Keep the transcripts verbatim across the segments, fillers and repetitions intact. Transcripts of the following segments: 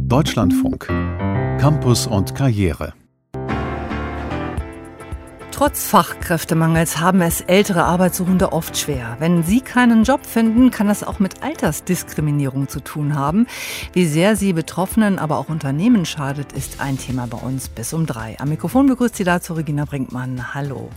Deutschlandfunk. Campus und Karriere. Trotz Fachkräftemangels haben es ältere Arbeitssuchende oft schwer. Wenn sie keinen Job finden, kann das auch mit Altersdiskriminierung zu tun haben. Wie sehr sie Betroffenen, aber auch Unternehmen schadet, ist ein Thema bei uns bis um drei. Am Mikrofon begrüßt Sie dazu Regina Brinkmann. Hallo.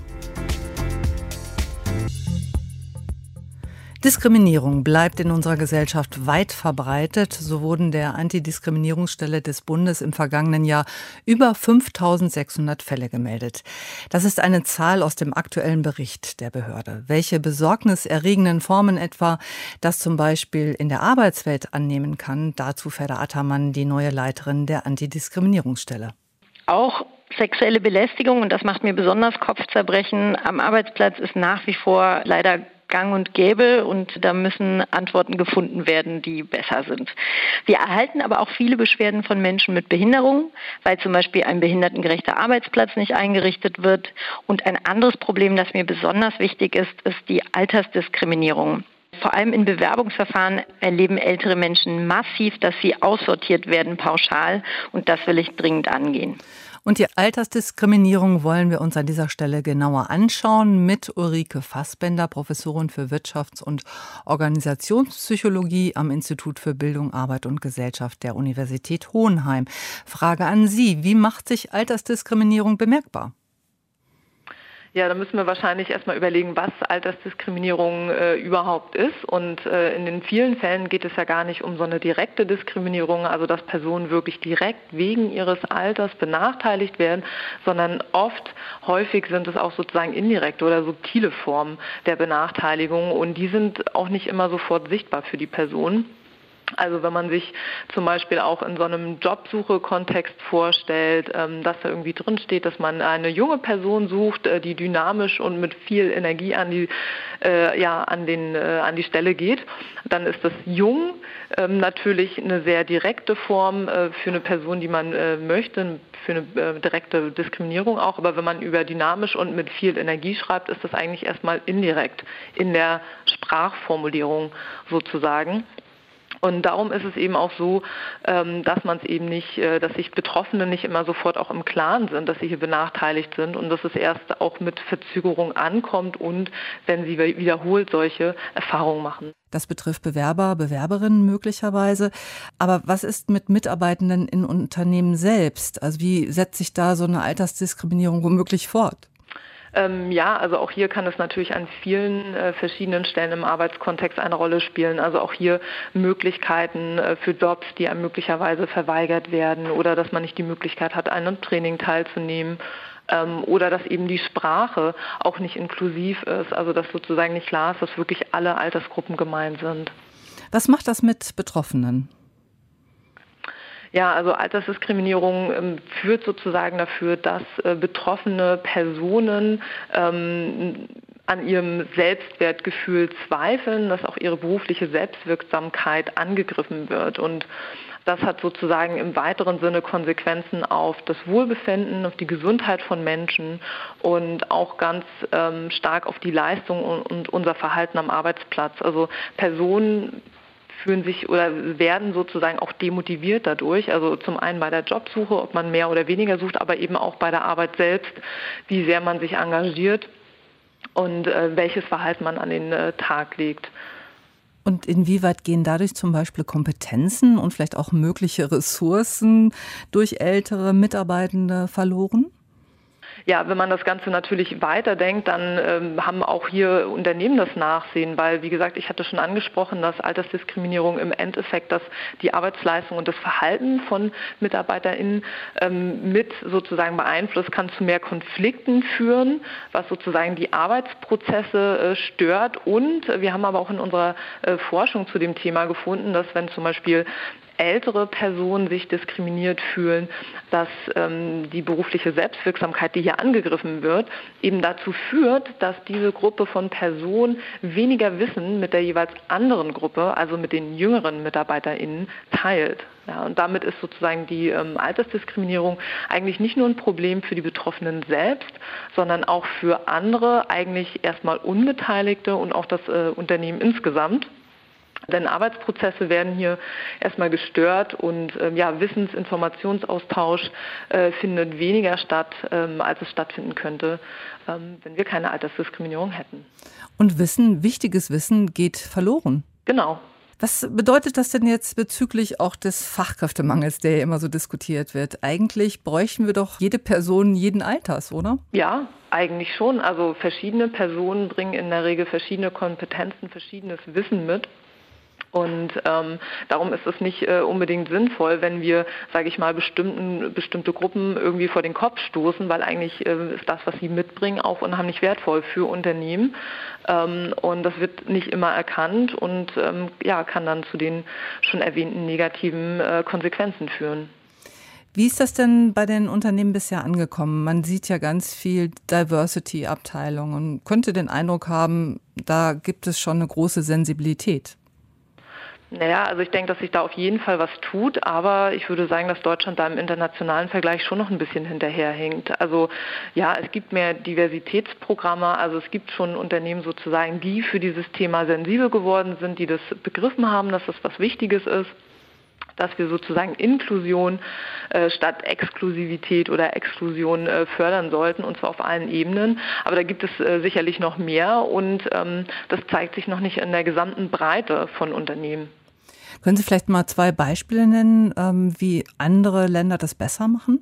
Diskriminierung bleibt in unserer Gesellschaft weit verbreitet. So wurden der Antidiskriminierungsstelle des Bundes im vergangenen Jahr über fünftausendsechshundert Fälle gemeldet. Das ist eine Zahl aus dem aktuellen Bericht der Behörde. Welche besorgniserregenden Formen etwa das zum Beispiel in der Arbeitswelt annehmen kann, dazu Ferda Attermann, die neue Leiterin der Antidiskriminierungsstelle. Auch sexuelle Belästigung, und das macht mir besonders Kopfzerbrechen, am Arbeitsplatz ist nach wie vor leider gang und gäbe, und da müssen Antworten gefunden werden, die besser sind. Wir erhalten aber auch viele Beschwerden von Menschen mit Behinderung, weil zum Beispiel ein behindertengerechter Arbeitsplatz nicht eingerichtet wird. Und ein anderes Problem, das mir besonders wichtig ist, ist die Altersdiskriminierung. Vor allem in Bewerbungsverfahren erleben ältere Menschen massiv, dass sie aussortiert werden pauschal, und das will ich dringend angehen. Und die Altersdiskriminierung wollen wir uns an dieser Stelle genauer anschauen mit Ulrike Fassbender, Professorin für Wirtschafts- und Organisationspsychologie am Institut für Bildung, Arbeit und Gesellschaft der Universität Hohenheim. Frage an Sie: Wie macht sich Altersdiskriminierung bemerkbar? Ja, da müssen wir wahrscheinlich erstmal überlegen, was Altersdiskriminierung äh, überhaupt ist. Und äh, in den vielen Fällen geht es ja gar nicht um so eine direkte Diskriminierung, also dass Personen wirklich direkt wegen ihres Alters benachteiligt werden, sondern oft, häufig sind es auch sozusagen indirekte oder subtile Formen der Benachteiligung, und die sind auch nicht immer sofort sichtbar für die Person. Also wenn man sich zum Beispiel auch in so einem Jobsuche-Kontext vorstellt, dass da irgendwie drin steht, dass man eine junge Person sucht, die dynamisch und mit viel Energie an die, äh, ja, an den, äh, an die Stelle geht, dann ist das jung ähm, natürlich eine sehr direkte Form äh, für eine Person, die man äh, möchte, für eine äh, direkte Diskriminierung auch. Aber wenn man über dynamisch und mit viel Energie schreibt, ist das eigentlich erstmal indirekt in der Sprachformulierung sozusagen. Und darum ist es eben auch so, dass man es eben nicht, dass sich Betroffene nicht immer sofort auch im Klaren sind, dass sie hier benachteiligt sind, und dass es erst auch mit Verzögerung ankommt und wenn sie wiederholt solche Erfahrungen machen. Das betrifft Bewerber, Bewerberinnen möglicherweise. Aber was ist mit Mitarbeitenden in Unternehmen selbst? Also wie setzt sich da so eine Altersdiskriminierung womöglich fort? Ähm, ja, also auch hier kann es natürlich an vielen äh, verschiedenen Stellen im Arbeitskontext eine Rolle spielen. Also auch hier Möglichkeiten äh, für Jobs, die einem möglicherweise verweigert werden, oder dass man nicht die Möglichkeit hat, an einem Training teilzunehmen, ähm, oder dass eben die Sprache auch nicht inklusiv ist, also dass sozusagen nicht klar ist, dass wirklich alle Altersgruppen gemeint sind. Was macht das mit Betroffenen? Ja, also Altersdiskriminierung ähm, führt sozusagen dafür, dass äh, betroffene Personen ähm, an ihrem Selbstwertgefühl zweifeln, dass auch ihre berufliche Selbstwirksamkeit angegriffen wird. Und das hat sozusagen im weiteren Sinne Konsequenzen auf das Wohlbefinden, auf die Gesundheit von Menschen und auch ganz ähm, stark auf die Leistung und, und unser Verhalten am Arbeitsplatz. Also Personen fühlen sich oder werden sozusagen auch demotiviert dadurch. Also zum einen bei der Jobsuche, ob man mehr oder weniger sucht, aber eben auch bei der Arbeit selbst, wie sehr man sich engagiert und äh, welches Verhalten man an den äh, Tag legt. Und inwieweit gehen dadurch zum Beispiel Kompetenzen und vielleicht auch mögliche Ressourcen durch ältere Mitarbeitende verloren? Ja, wenn man das Ganze natürlich weiterdenkt, dann ähm, haben auch hier Unternehmen das Nachsehen, weil, wie gesagt, ich hatte schon angesprochen, dass Altersdiskriminierung im Endeffekt das, die Arbeitsleistung und das Verhalten von MitarbeiterInnen ähm, mit sozusagen beeinflusst, kann zu mehr Konflikten führen, was sozusagen die Arbeitsprozesse äh, stört. Und wir haben aber auch in unserer äh, Forschung zu dem Thema gefunden, dass wenn zum Beispiel ältere Personen sich diskriminiert fühlen, dass ähm, die berufliche Selbstwirksamkeit, die hier angegriffen wird, eben dazu führt, dass diese Gruppe von Personen weniger Wissen mit der jeweils anderen Gruppe, also mit den jüngeren MitarbeiterInnen, teilt. Ja, und damit ist sozusagen die ähm, Altersdiskriminierung eigentlich nicht nur ein Problem für die Betroffenen selbst, sondern auch für andere, eigentlich erstmal Unbeteiligte und auch das äh, Unternehmen insgesamt. Denn Arbeitsprozesse werden hier erstmal gestört und ähm, ja, Wissensinformationsaustausch äh, findet weniger statt, ähm, als es stattfinden könnte, ähm, wenn wir keine Altersdiskriminierung hätten. Und Wissen, wichtiges Wissen geht verloren. Genau. Was bedeutet das denn jetzt bezüglich auch des Fachkräftemangels, der ja immer so diskutiert wird? Eigentlich bräuchten wir doch jede Person jeden Alters, oder? Ja, eigentlich schon. Also verschiedene Personen bringen in der Regel verschiedene Kompetenzen, verschiedenes Wissen mit. Und ähm, darum ist es nicht äh, unbedingt sinnvoll, wenn wir, sage ich mal, bestimmten, bestimmte Gruppen irgendwie vor den Kopf stoßen, weil eigentlich äh, ist das, was sie mitbringen, auch unheimlich wertvoll für Unternehmen. Ähm, und das wird nicht immer erkannt und ähm, ja, kann dann zu den schon erwähnten negativen äh, Konsequenzen führen. Wie ist das denn bei den Unternehmen bisher angekommen? Man sieht ja ganz viel Diversity-Abteilungen und könnte den Eindruck haben, da gibt es schon eine große Sensibilität. Naja, also ich denke, dass sich da auf jeden Fall was tut, aber ich würde sagen, dass Deutschland da im internationalen Vergleich schon noch ein bisschen hinterherhinkt. Also ja, es gibt mehr Diversitätsprogramme, also es gibt schon Unternehmen sozusagen, die für dieses Thema sensibel geworden sind, die das begriffen haben, dass das was Wichtiges ist, dass wir sozusagen Inklusion äh, statt Exklusivität oder Exklusion äh, fördern sollten, und zwar auf allen Ebenen. Aber da gibt es äh, sicherlich noch mehr und ähm, das zeigt sich noch nicht in der gesamten Breite von Unternehmen. Können Sie vielleicht mal zwei Beispiele nennen, ähm, wie andere Länder das besser machen?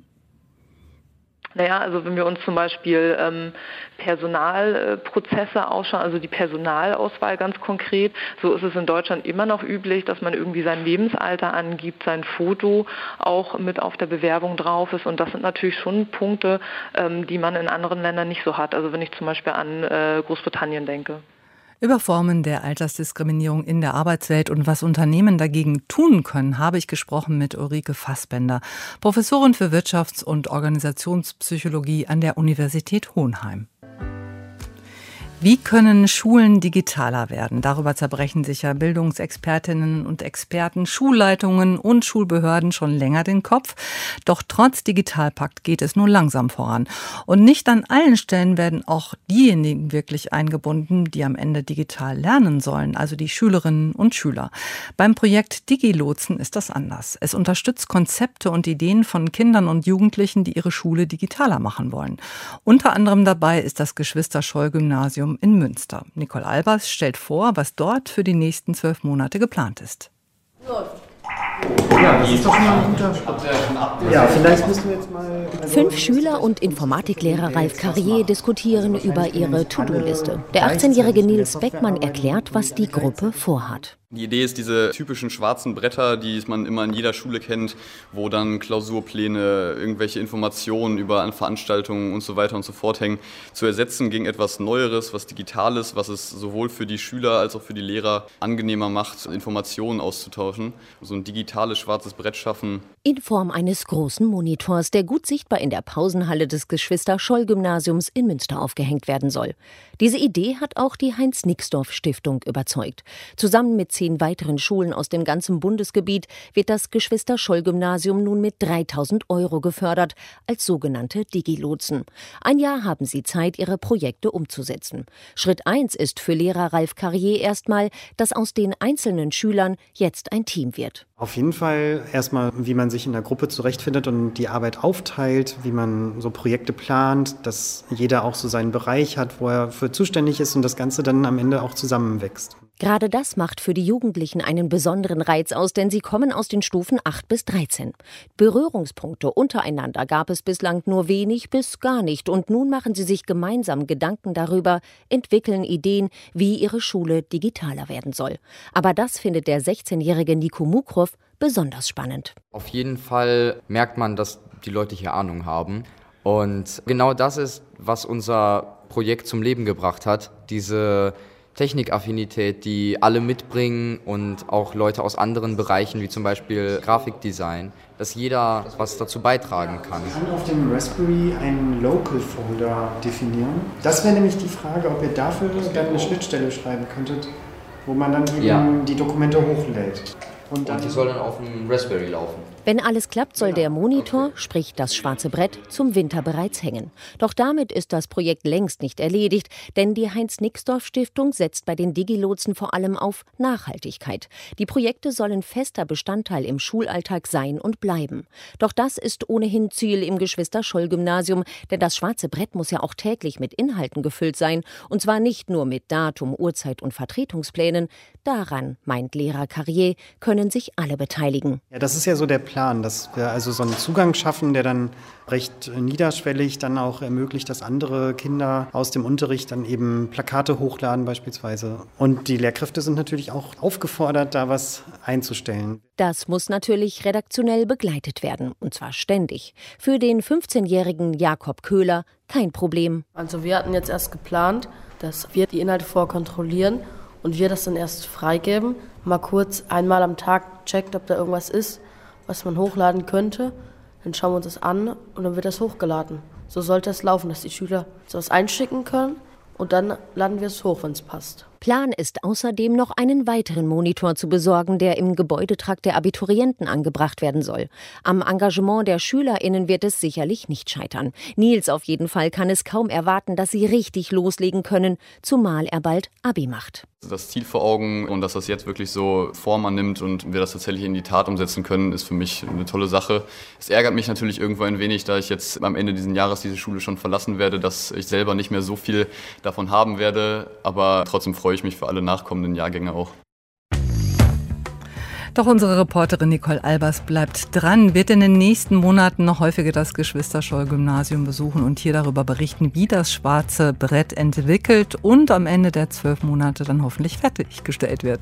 Naja, also wenn wir uns zum Beispiel ähm, Personalprozesse ausschauen, also die Personalauswahl ganz konkret, so ist es in Deutschland immer noch üblich, dass man irgendwie sein Lebensalter angibt, sein Foto auch mit auf der Bewerbung drauf ist, und das sind natürlich schon Punkte, ähm, die man in anderen Ländern nicht so hat, also wenn ich zum Beispiel an äh, Großbritannien denke. Über Formen der Altersdiskriminierung in der Arbeitswelt und was Unternehmen dagegen tun können, habe ich gesprochen mit Ulrike Fassbender, Professorin für Wirtschafts- und Organisationspsychologie an der Universität Hohenheim. Wie können Schulen digitaler werden? Darüber zerbrechen sich ja Bildungsexpertinnen und Experten, Schulleitungen und Schulbehörden schon länger den Kopf. Doch trotz Digitalpakt geht es nur langsam voran. Und nicht an allen Stellen werden auch diejenigen wirklich eingebunden, die am Ende digital lernen sollen, also die Schülerinnen und Schüler. Beim Projekt Digilotsen ist das anders. Es unterstützt Konzepte und Ideen von Kindern und Jugendlichen, die ihre Schule digitaler machen wollen. Unter anderem dabei ist das Geschwister-Scholl-Gymnasium in Münster. Nicole Albers stellt vor, was dort für die nächsten zwölf Monate geplant ist. Ja, das ist doch schon mal ein guter Schritt. Ja, vielleicht müssen wir jetzt mal... Fünf Schüler und Informatiklehrer Ralf Carrier diskutieren über ihre To-Do-Liste. Der achtzehnjährige Nils Beckmann erklärt, was die Gruppe vorhat. Die Idee ist, diese typischen schwarzen Bretter, die man immer in jeder Schule kennt, wo dann Klausurpläne, irgendwelche Informationen über Veranstaltungen und so weiter und so fort hängen, zu ersetzen gegen etwas Neueres, was Digitales, was es sowohl für die Schüler als auch für die Lehrer angenehmer macht, Informationen auszutauschen. So ein digitales schwarzes Brett schaffen. In Form eines großen Monitors, der gut sichtbar in der Pausenhalle des Geschwister-Scholl-Gymnasiums in Münster aufgehängt werden soll. Diese Idee hat auch die Heinz-Nixdorf-Stiftung überzeugt. Zusammen mit zehn weiteren Schulen aus dem ganzen Bundesgebiet wird das Geschwister-Scholl-Gymnasium nun mit dreitausend Euro gefördert, als sogenannte Digilotsen. Ein Jahr haben sie Zeit, ihre Projekte umzusetzen. Schritt eins ist für Lehrer Ralf Carrier erstmal, dass aus den einzelnen Schülern jetzt ein Team wird. Auf jeden Fall erstmal, wie man sich in der Gruppe zurechtfindet und die Arbeit aufteilt, wie man so Projekte plant, dass jeder auch so seinen Bereich hat, wo er für zuständig ist und das Ganze dann am Ende auch zusammenwächst. Gerade das macht für die Jugendlichen einen besonderen Reiz aus, denn sie kommen aus den Stufen acht bis dreizehn. Berührungspunkte untereinander gab es bislang nur wenig bis gar nicht. Und nun machen sie sich gemeinsam Gedanken darüber, entwickeln Ideen, wie ihre Schule digitaler werden soll. Aber das findet der sechzehnjährige Nico Mukrow besonders spannend. Auf jeden Fall merkt man, dass die Leute hier Ahnung haben. Und genau das ist, was unser Projekt zum Leben gebracht hat. Diese Technikaffinität, die alle mitbringen und auch Leute aus anderen Bereichen, wie zum Beispiel Grafikdesign, dass jeder was dazu beitragen kann. Man kann auf dem Raspberry einen Local-Folder definieren. Das wäre nämlich die Frage, ob ihr dafür dann eine Schnittstelle schreiben könntet, wo man dann eben ja. die Dokumente hochlädt. Und, dann und die soll dann auf dem Raspberry laufen. Wenn alles klappt, soll der Monitor, sprich das schwarze Brett, zum Winter bereits hängen. Doch damit ist das Projekt längst nicht erledigt, denn die Heinz-Nixdorf-Stiftung setzt bei den Digilotsen vor allem auf Nachhaltigkeit. Die Projekte sollen fester Bestandteil im Schulalltag sein und bleiben. Doch das ist ohnehin Ziel im Geschwister-Scholl-Gymnasium, denn das schwarze Brett muss ja auch täglich mit Inhalten gefüllt sein, und zwar nicht nur mit Datum, Uhrzeit und Vertretungsplänen. Daran, meint Lehrer Carrier, können sich alle beteiligen. Ja, das ist ja so der Plan, dass wir also so einen Zugang schaffen, der dann recht niederschwellig dann auch ermöglicht, dass andere Kinder aus dem Unterricht dann eben Plakate hochladen beispielsweise. Und die Lehrkräfte sind natürlich auch aufgefordert, da was einzustellen. Das muss natürlich redaktionell begleitet werden, und zwar ständig. Für den fünfzehnjährigen Jakob Köhler kein Problem. Also wir hatten jetzt erst geplant, dass wir die Inhalte vorkontrollieren und wir das dann erst freigeben. Mal kurz einmal am Tag checkt, ob da irgendwas ist, was man hochladen könnte. Dann schauen wir uns das an und dann wird das hochgeladen. So sollte es laufen, dass die Schüler sowas einschicken können und dann laden wir es hoch, wenn es passt. Plan ist außerdem noch einen weiteren Monitor zu besorgen, der im Gebäudetrakt der Abiturienten angebracht werden soll. Am Engagement der SchülerInnen wird es sicherlich nicht scheitern. Nils auf jeden Fall kann es kaum erwarten, dass sie richtig loslegen können, zumal er bald Abi macht. Das Ziel vor Augen und dass das jetzt wirklich so Form annimmt und wir das tatsächlich in die Tat umsetzen können, ist für mich eine tolle Sache. Es ärgert mich natürlich irgendwo ein wenig, da ich jetzt am Ende dieses Jahres diese Schule schon verlassen werde, dass ich selber nicht mehr so viel davon haben werde, aber trotzdem freue ich mich für alle nachkommenden Jahrgänge auch. Doch unsere Reporterin Nicole Albers bleibt dran, wird in den nächsten Monaten noch häufiger das Geschwister-Scholl-Gymnasium besuchen und hier darüber berichten, wie das schwarze Brett entwickelt und am Ende der zwölf Monate dann hoffentlich fertiggestellt wird.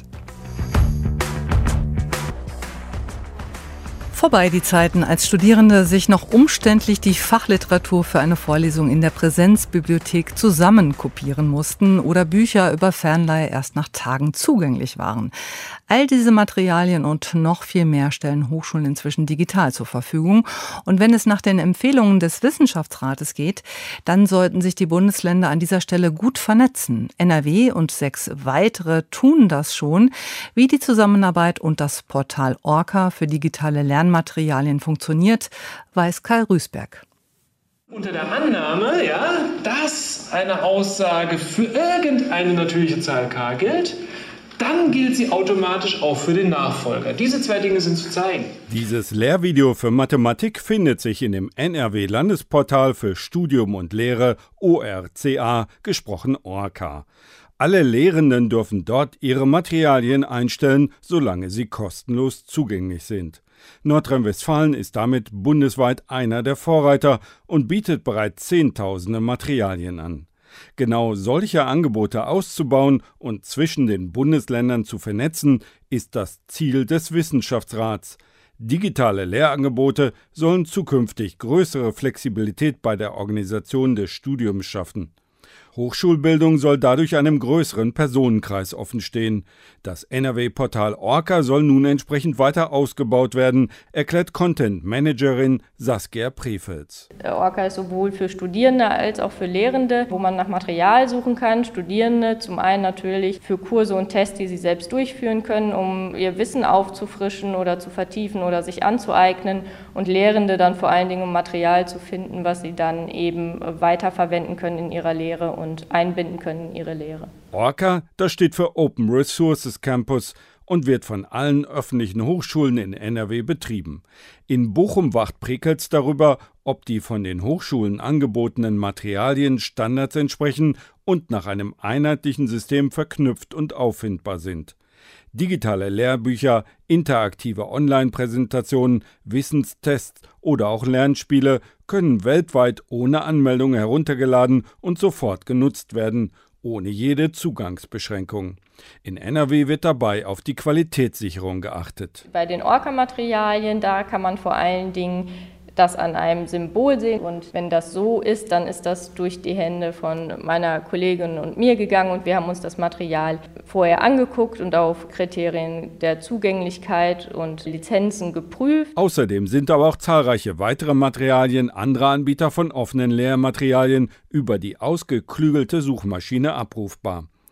Vorbei die Zeiten, als Studierende sich noch umständlich die Fachliteratur für eine Vorlesung in der Präsenzbibliothek zusammenkopieren mussten oder Bücher über Fernleihe erst nach Tagen zugänglich waren. All diese Materialien und noch viel mehr stellen Hochschulen inzwischen digital zur Verfügung. Und wenn es nach den Empfehlungen des Wissenschaftsrates geht, dann sollten sich die Bundesländer an dieser Stelle gut vernetzen. N R W und sechs weitere tun das schon. Wie die Zusammenarbeit und das Portal Orca für digitale Lernmaterialien funktioniert, weiß Kai Rüßberg. Unter der Annahme, ja, dass eine Aussage für irgendeine natürliche Zahl k gilt, dann gilt sie automatisch auch für den Nachfolger. Diese zwei Dinge sind zu zeigen. Dieses Lehrvideo für Mathematik findet sich in dem N R W-Landesportal für Studium und Lehre O R C A, gesprochen Orca. Alle Lehrenden dürfen dort ihre Materialien einstellen, solange sie kostenlos zugänglich sind. Nordrhein-Westfalen ist damit bundesweit einer der Vorreiter und bietet bereits Zehntausende Materialien an. Genau solche Angebote auszubauen und zwischen den Bundesländern zu vernetzen, ist das Ziel des Wissenschaftsrats. Digitale Lehrangebote sollen zukünftig größere Flexibilität bei der Organisation des Studiums schaffen. Hochschulbildung soll dadurch einem größeren Personenkreis offenstehen. Das N R W-Portal Orca soll nun entsprechend weiter ausgebaut werden, erklärt Content-Managerin Saskia Prefels. Orca ist sowohl für Studierende als auch für Lehrende, wo man nach Material suchen kann. Studierende zum einen natürlich für Kurse und Tests, die sie selbst durchführen können, um ihr Wissen aufzufrischen oder zu vertiefen oder sich anzueignen. Und Lehrende dann vor allen Dingen, um Material zu finden, was sie dann eben weiterverwenden können in ihrer Lehre und und einbinden können in ihre Lehre. Orca, das steht für Open Resources Campus und wird von allen öffentlichen Hochschulen in N R W betrieben. In Bochum wacht Prekels darüber, ob die von den Hochschulen angebotenen Materialien Standards entsprechen und nach einem einheitlichen System verknüpft und auffindbar sind. Digitale Lehrbücher, interaktive Online-Präsentationen, Wissenstests oder auch Lernspiele können weltweit ohne Anmeldung heruntergeladen und sofort genutzt werden, ohne jede Zugangsbeschränkung. In N R W wird dabei auf die Qualitätssicherung geachtet. Bei den Orca-Materialien, da kann man vor allen Dingen das an einem Symbol sehen. Und wenn das so ist, dann ist das durch die Hände von meiner Kollegin und mir gegangen und wir haben uns das Material vorher angeguckt und auf Kriterien der Zugänglichkeit und Lizenzen geprüft. Außerdem sind aber auch zahlreiche weitere Materialien anderer Anbieter von offenen Lehrmaterialien über die ausgeklügelte Suchmaschine abrufbar.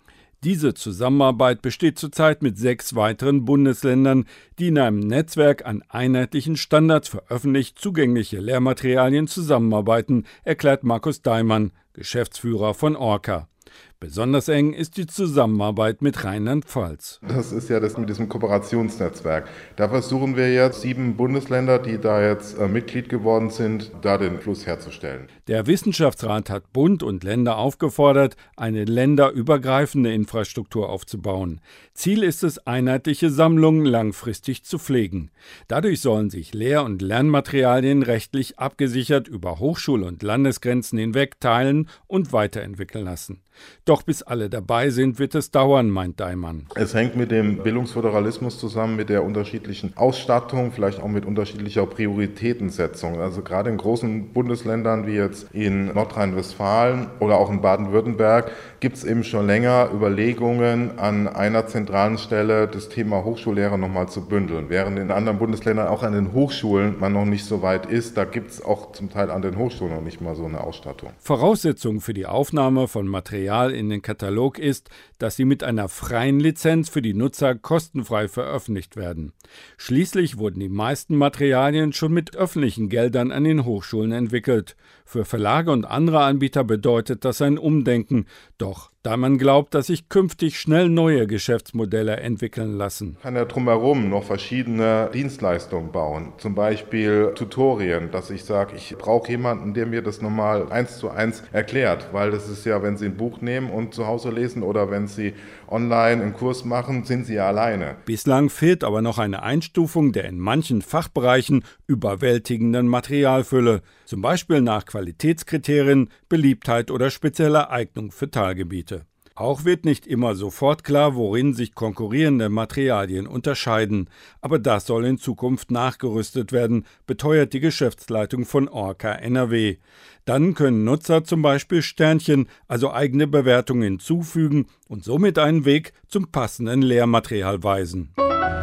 Diese Zusammenarbeit besteht zurzeit mit sechs weiteren Bundesländern, die in einem Netzwerk an einheitlichen Standards für öffentlich zugängliche Lehrmaterialien zusammenarbeiten, erklärt Markus Daimann, Geschäftsführer von Orca. Besonders eng ist die Zusammenarbeit mit Rheinland-Pfalz. Das ist ja das mit diesem Kooperationsnetzwerk. Da versuchen wir jetzt sieben Bundesländer, die da jetzt äh, Mitglied geworden sind, da den Fluss herzustellen. Der Wissenschaftsrat hat Bund und Länder aufgefordert, eine länderübergreifende Infrastruktur aufzubauen. Ziel ist es, einheitliche Sammlungen langfristig zu pflegen. Dadurch sollen sich Lehr- und Lernmaterialien rechtlich abgesichert über Hochschul- und Landesgrenzen hinweg teilen und weiterentwickeln lassen. Doch bis alle dabei sind, wird es dauern, meint Daimann. Es hängt mit dem Bildungsföderalismus zusammen, mit der unterschiedlichen Ausstattung, vielleicht auch mit unterschiedlicher Prioritätensetzung. Also gerade in großen Bundesländern wie jetzt in Nordrhein-Westfalen oder auch in Baden-Württemberg gibt es eben schon länger Überlegungen, an einer zentralen Stelle das Thema Hochschullehrer nochmal zu bündeln. Während in anderen Bundesländern auch an den Hochschulen man noch nicht so weit ist, da gibt es auch zum Teil an den Hochschulen noch nicht mal so eine Ausstattung. Voraussetzung für die Aufnahme von Material in den Katalog ist, dass sie mit einer freien Lizenz für die Nutzer kostenfrei veröffentlicht werden. Schließlich wurden die meisten Materialien schon mit öffentlichen Geldern an den Hochschulen entwickelt. Für Verlage und andere Anbieter bedeutet das ein Umdenken. Doch da man glaubt, dass sich künftig schnell neue Geschäftsmodelle entwickeln lassen. Man kann ja drumherum noch verschiedene Dienstleistungen bauen, zum Beispiel Tutorien, dass ich sage, ich brauche jemanden, der mir das nochmal eins zu eins erklärt, weil das ist ja, wenn Sie ein Buch nehmen und zu Hause lesen oder wenn Sie online einen Kurs machen, sind Sie ja alleine. Bislang fehlt aber noch eine Einstufung der in manchen Fachbereichen überwältigenden Materialfülle, zum Beispiel nach Qualitätskriterien, Beliebtheit oder spezieller Eignung für Teilgebiete. Auch wird nicht immer sofort klar, worin sich konkurrierende Materialien unterscheiden. Aber das soll in Zukunft nachgerüstet werden, beteuert die Geschäftsleitung von Orca N R W. Dann können Nutzer zum Beispiel Sternchen, also eigene Bewertungen hinzufügen und somit einen Weg zum passenden Lehrmaterial weisen.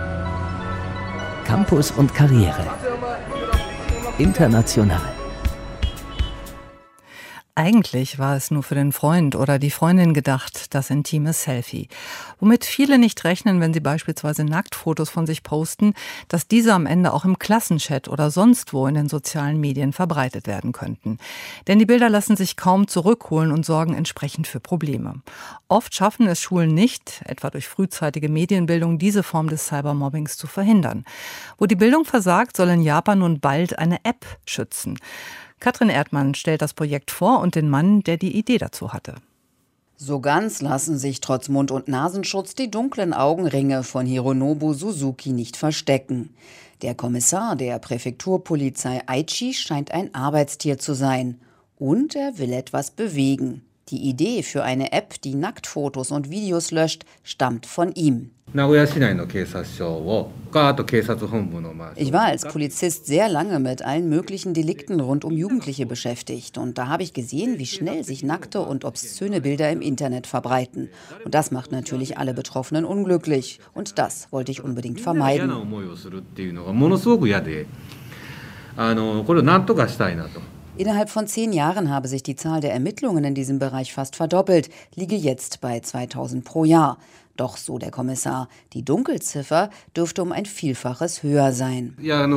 Campus und Karriere. International. Eigentlich war es nur für den Freund oder die Freundin gedacht, das intime Selfie. Womit viele nicht rechnen, wenn sie beispielsweise Nacktfotos von sich posten, dass diese am Ende auch im Klassenchat oder sonst wo in den sozialen Medien verbreitet werden könnten. Denn die Bilder lassen sich kaum zurückholen und sorgen entsprechend für Probleme. Oft schaffen es Schulen nicht, etwa durch frühzeitige Medienbildung, diese Form des Cybermobbings zu verhindern. Wo die Bildung versagt, soll in Japan nun bald eine App schützen. Katrin Erdmann stellt das Projekt vor und den Mann, der die Idee dazu hatte. So ganz lassen sich trotz Mund- und Nasenschutz die dunklen Augenringe von Hironobu Suzuki nicht verstecken. Der Kommissar der Präfekturpolizei Aichi scheint ein Arbeitstier zu sein. Und er will etwas bewegen. Die Idee für eine App, die Nacktfotos und Videos löscht, stammt von ihm. Ich war als Polizist sehr lange mit allen möglichen Delikten rund um Jugendliche beschäftigt. Und da habe ich gesehen, wie schnell sich nackte und obszöne Bilder im Internet verbreiten. Und das macht natürlich alle Betroffenen unglücklich. Und das wollte ich unbedingt vermeiden. Innerhalb von zehn Jahren habe sich die Zahl der Ermittlungen in diesem Bereich fast verdoppelt, liege jetzt bei zweitausend pro Jahr. Doch, so der Kommissar, die Dunkelziffer dürfte um ein Vielfaches höher sein.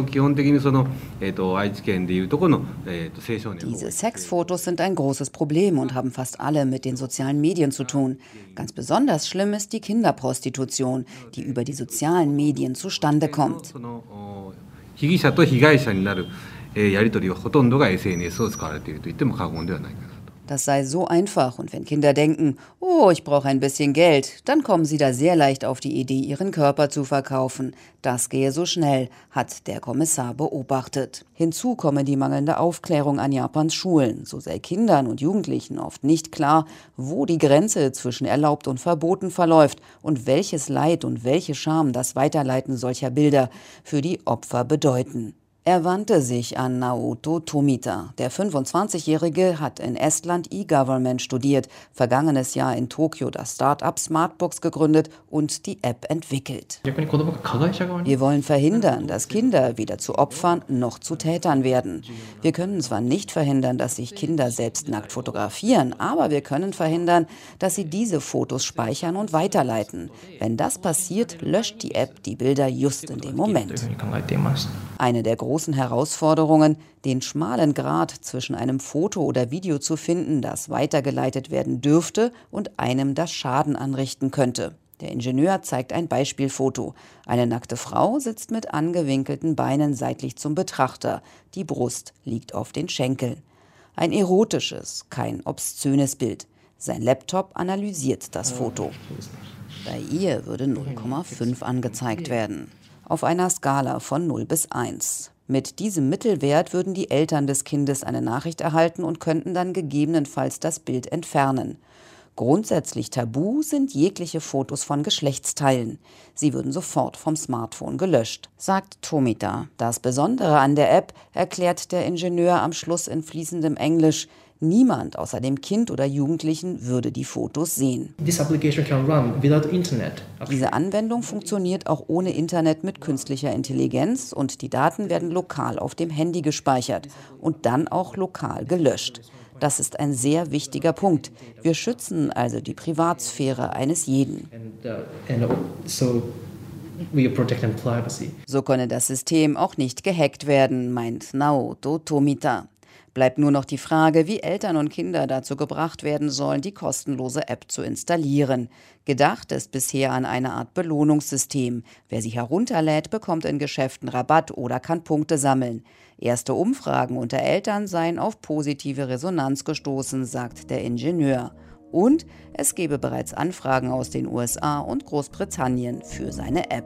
Diese Sexfotos sind ein großes Problem und haben fast alle mit den sozialen Medien zu tun. Ganz besonders schlimm ist die Kinderprostitution, die über die sozialen Medien zustande kommt. Das sei so einfach und wenn Kinder denken, oh, ich brauche ein bisschen Geld, dann kommen sie da sehr leicht auf die Idee, ihren Körper zu verkaufen. Das gehe so schnell, hat der Kommissar beobachtet. Hinzu komme die mangelnde Aufklärung an Japans Schulen. So sei Kindern und Jugendlichen oft nicht klar, wo die Grenze zwischen erlaubt und verboten verläuft und welches Leid und welche Scham das Weiterleiten solcher Bilder für die Opfer bedeuten. Er wandte sich an Naoto Tomita. Der fünfundzwanzigjährige hat in Estland E-Government studiert, vergangenes Jahr in Tokio das Start-up Smartbox gegründet und die App entwickelt. Wir wollen verhindern, dass Kinder weder zu Opfern noch zu Tätern werden. Wir können zwar nicht verhindern, dass sich Kinder selbst nackt fotografieren, aber wir können verhindern, dass sie diese Fotos speichern und weiterleiten. Wenn das passiert, löscht die App die Bilder just in dem Moment. Eine der großen Herausforderungen, den schmalen Grat zwischen einem Foto oder Video zu finden, das weitergeleitet werden dürfte und einem, das Schaden anrichten könnte. Der Ingenieur zeigt ein Beispielfoto. Eine nackte Frau sitzt mit angewinkelten Beinen seitlich zum Betrachter. Die Brust liegt auf den Schenkeln. Ein erotisches, kein obszönes Bild. Sein Laptop analysiert das Foto. Bei ihr würde null Komma fünf angezeigt werden. Auf einer Skala von null bis eins. Mit diesem Mittelwert würden die Eltern des Kindes eine Nachricht erhalten und könnten dann gegebenenfalls das Bild entfernen. Grundsätzlich tabu sind jegliche Fotos von Geschlechtsteilen. Sie würden sofort vom Smartphone gelöscht, sagt Tomita. Das Besondere an der App erklärt der Ingenieur am Schluss in fließendem Englisch: Niemand außer dem Kind oder Jugendlichen würde die Fotos sehen. Diese Anwendung funktioniert auch ohne Internet mit künstlicher Intelligenz und die Daten werden lokal auf dem Handy gespeichert und dann auch lokal gelöscht. Das ist ein sehr wichtiger Punkt. Wir schützen also die Privatsphäre eines jeden. So könne das System auch nicht gehackt werden, meint Naoto Tomita. Bleibt nur noch die Frage, wie Eltern und Kinder dazu gebracht werden sollen, die kostenlose App zu installieren. Gedacht ist bisher an eine Art Belohnungssystem. Wer sie herunterlädt, bekommt in Geschäften Rabatt oder kann Punkte sammeln. Erste Umfragen unter Eltern seien auf positive Resonanz gestoßen, sagt der Ingenieur. Und es gebe bereits Anfragen aus den U S A und Großbritannien für seine App.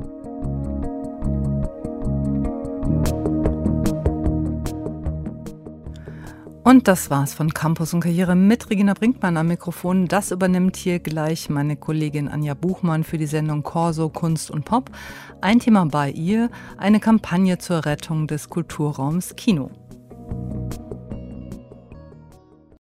Und das war's von Campus und Karriere mit Regina Brinkmann am Mikrofon. Das übernimmt hier gleich meine Kollegin Anja Buchmann für die Sendung Corso Kunst und Pop. Ein Thema bei ihr, eine Kampagne zur Rettung des Kulturraums Kino.